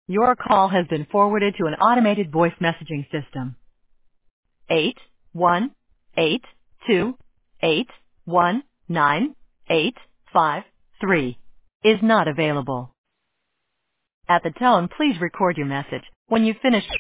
Your call has been forwarded to an automated voice messaging system. 81828198553 is not available. At the tone, please record your message. When you've finished